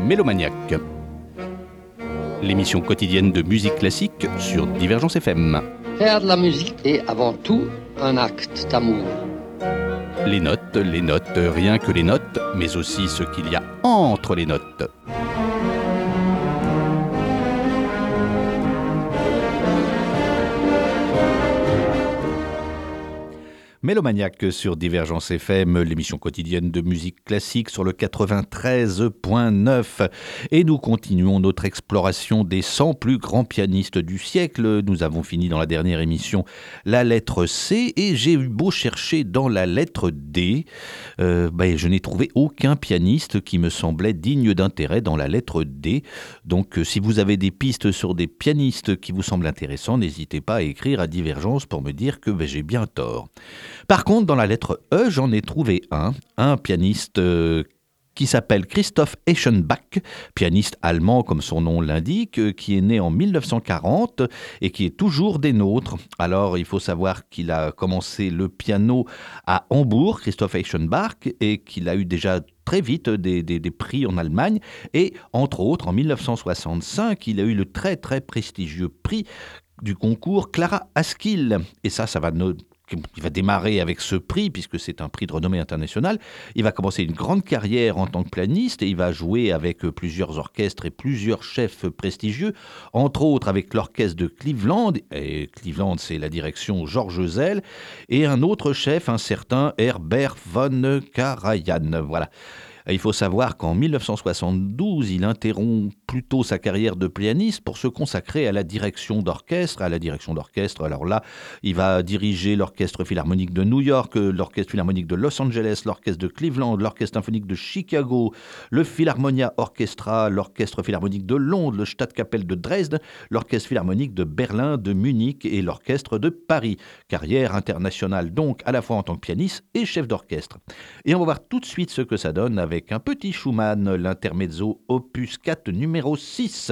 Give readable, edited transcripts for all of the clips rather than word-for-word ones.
Mélomaniac, l'émission quotidienne de musique classique sur Divergence FM. Faire de la musique est avant tout un acte d'amour. Les notes, rien que les notes, mais aussi ce qu'il y a entre les notes. Mélomaniac sur Divergence FM, l'émission quotidienne de musique classique sur le 93.9. Et nous continuons notre exploration des 100 plus grands pianistes du siècle. Nous avons fini dans la dernière émission la lettre C et j'ai eu beau chercher dans la lettre D. Je n'ai trouvé aucun pianiste qui me semblait digne d'intérêt dans la lettre D. Donc si vous avez des pistes sur des pianistes qui vous semblent intéressants, n'hésitez pas à écrire à Divergence pour me dire que j'ai bien tort. Par contre, dans la lettre E, j'en ai trouvé un pianiste qui s'appelle Christoph Eschenbach, pianiste allemand comme son nom l'indique, qui est né en 1940 et qui est toujours des nôtres. Alors, il faut savoir qu'il a commencé le piano à Hambourg, Christoph Eschenbach, et qu'il a eu déjà très vite des prix en Allemagne. Et entre autres, en 1965, il a eu le très très prestigieux prix du concours Clara Askill. Et ça il va démarrer avec ce prix, puisque c'est un prix de renommée internationale. Il va commencer une grande carrière en tant que pianiste et il va jouer avec plusieurs orchestres et plusieurs chefs prestigieux, entre autres avec l'orchestre de Cleveland, et Cleveland c'est la direction George Zell, et un autre chef, un certain Herbert von Karajan. Voilà. Il faut savoir qu'en 1972, il interrompt plutôt sa carrière de pianiste pour se consacrer à la direction d'orchestre. Alors là, il va diriger l'Orchestre Philharmonique de New York, l'Orchestre Philharmonique de Los Angeles, l'Orchestre de Cleveland, l'Orchestre Symphonique de Chicago, le Philharmonia Orchestra, l'Orchestre Philharmonique de Londres, le Stadtkapelle de Dresde, l'Orchestre Philharmonique de Berlin, de Munich et l'Orchestre de Paris. Carrière internationale donc à la fois en tant que pianiste et chef d'orchestre. Et on va voir tout de suite ce que ça donne avec un petit Schumann, l'intermezzo opus 4 numéro 6.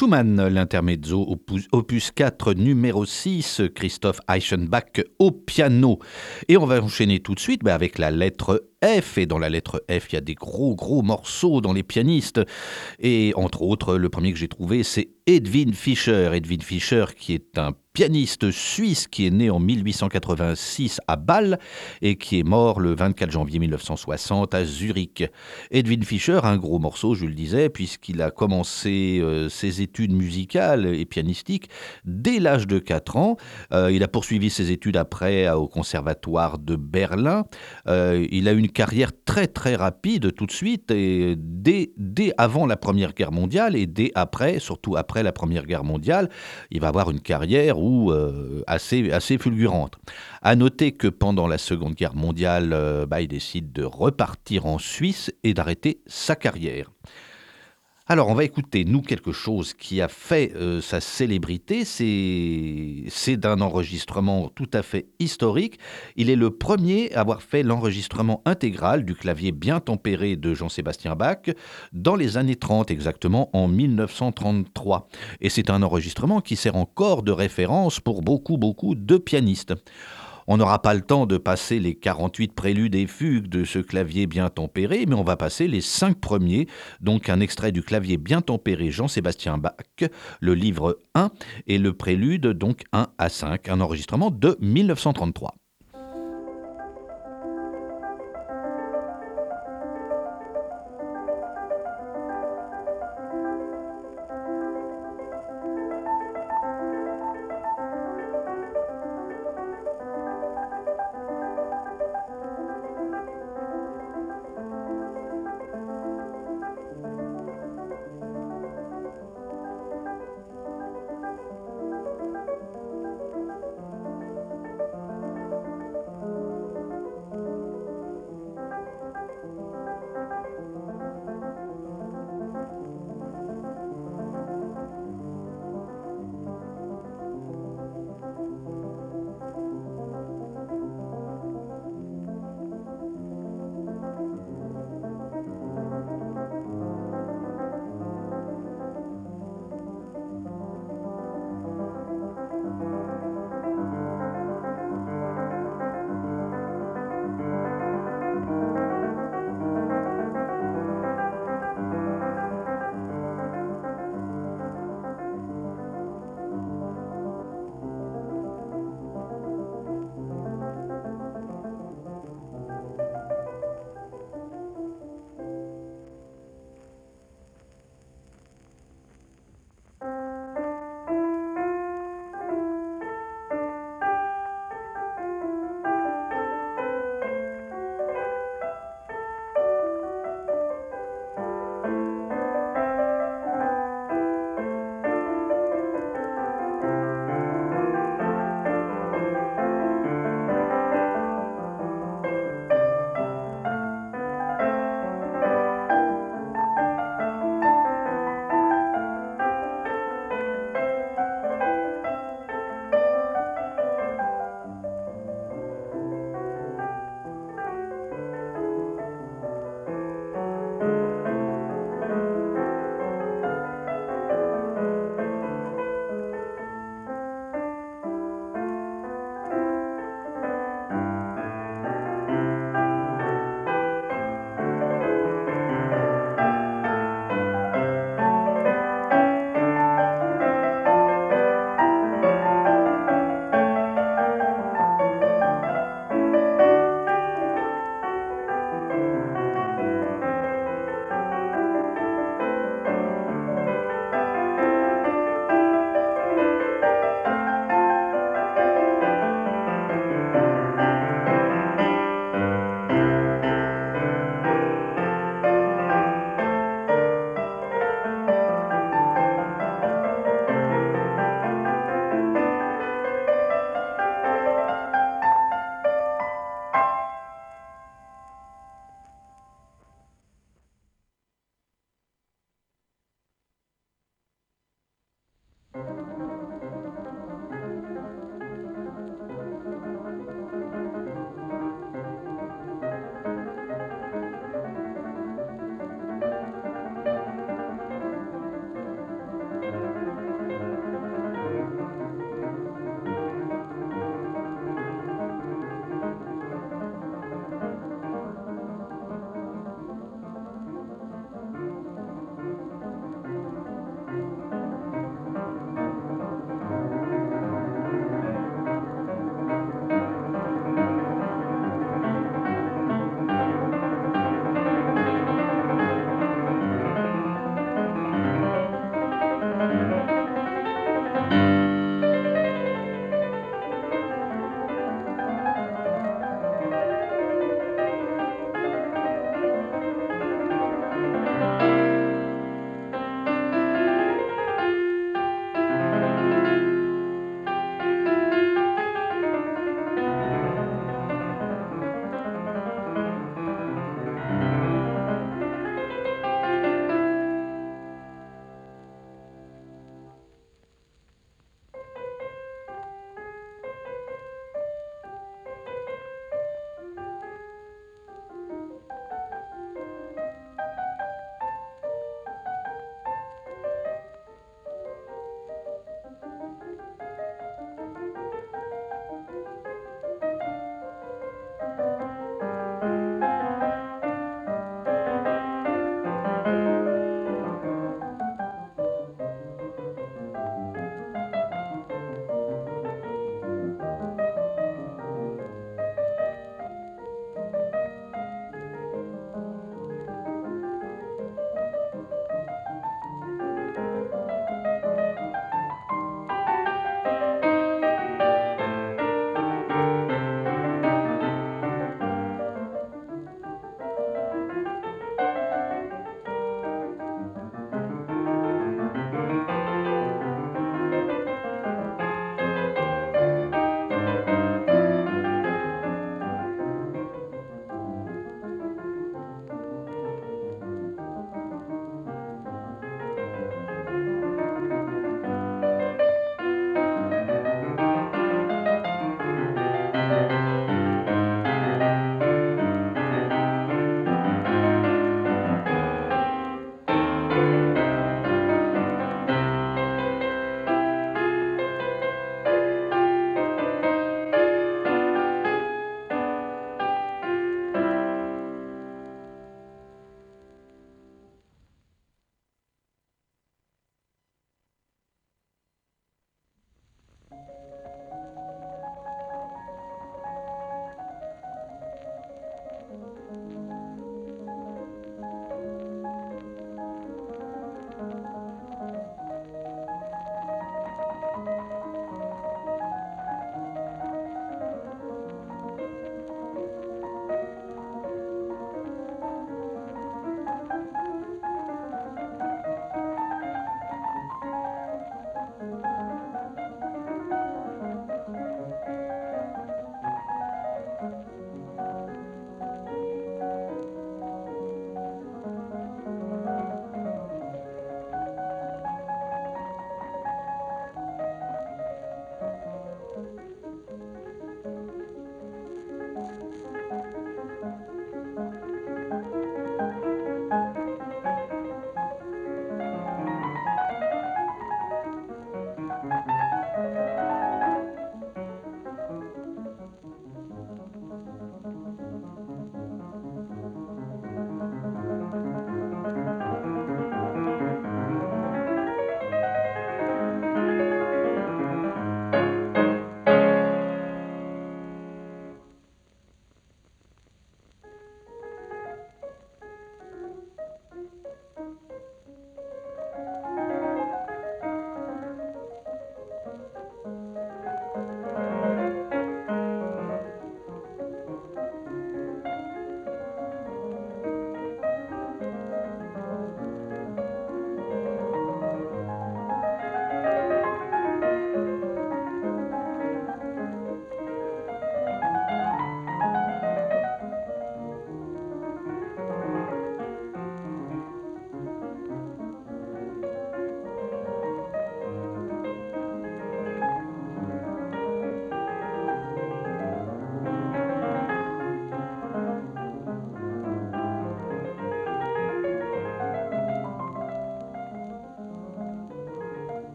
Schumann, l'intermezzo opus 4 numéro 6, Christoph Eichenbach au piano. Et on va enchaîner tout de suite avec la lettre F. Et dans la lettre F, il y a des gros morceaux dans les pianistes. Et entre autres, le premier que j'ai trouvé, c'est Edwin Fischer. Edwin Fischer, qui est un pianiste suisse qui est né en 1886 à Bâle et qui est mort le 24 janvier 1960 à Zurich. Edwin Fischer, un gros morceau, je le disais, puisqu'il a commencé ses études musicales et pianistiques dès l'âge de 4 ans. Il a poursuivi ses études après au conservatoire de Berlin. Il a eu une carrière très rapide tout de suite, et dès avant la Première Guerre mondiale et dès après, surtout après la Première Guerre mondiale, il va avoir une carrière assez fulgurante. À noter que pendant la Seconde Guerre mondiale, il décide de repartir en Suisse et d'arrêter sa carrière. Alors, on va écouter, nous, quelque chose qui a fait sa célébrité. C'est d'un enregistrement tout à fait historique. Il est le premier à avoir fait l'enregistrement intégral du clavier bien tempéré de Jean-Sébastien Bach dans les années 30, exactement en 1933. Et c'est un enregistrement qui sert encore de référence pour beaucoup de pianistes. On n'aura pas le temps de passer les 48 préludes et fugues de ce clavier bien tempéré, mais on va passer les 5 premiers, donc un extrait du clavier bien tempéré Jean-Sébastien Bach, le livre 1, et le prélude donc 1 à 5, un enregistrement de 1933.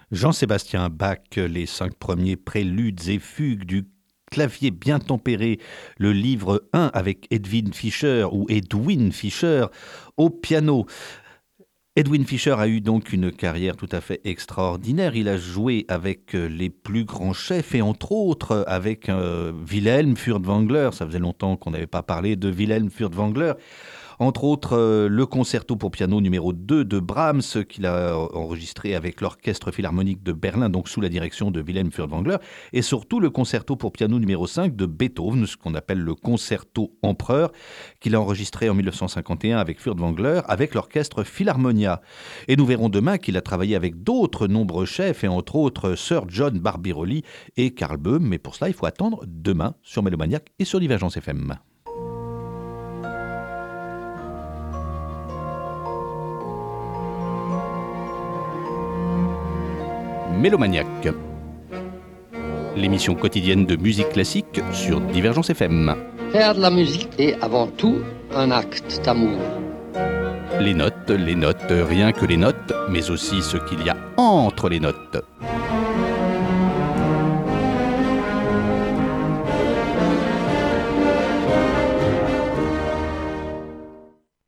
Jean-Sébastien Bach, les 5 premiers préludes et fugues du clavier bien tempéré, le livre 1 avec Edwin Fischer au piano. Edwin Fischer a eu donc une carrière tout à fait extraordinaire. Il a joué avec les plus grands chefs et entre autres avec Wilhelm Furtwängler. Ça faisait longtemps qu'on n'avait pas parlé de Wilhelm Furtwängler. Entre autres, le concerto pour piano numéro 2 de Brahms, qu'il a enregistré avec l'Orchestre Philharmonique de Berlin, donc sous la direction de Wilhelm Furtwängler, et surtout le concerto pour piano numéro 5 de Beethoven, ce qu'on appelle le concerto empereur, qu'il a enregistré en 1951 avec Furtwängler, avec l'Orchestre Philharmonia. Et nous verrons demain qu'il a travaillé avec d'autres nombreux chefs, et entre autres Sir John Barbirolli et Karl Böhm, mais pour cela, il faut attendre demain sur Mélomaniac et sur Divergence FM. Mélomaniac, l'émission quotidienne de musique classique sur Divergence FM. Faire de la musique est avant tout un acte d'amour. Les notes, rien que les notes, mais aussi ce qu'il y a entre les notes.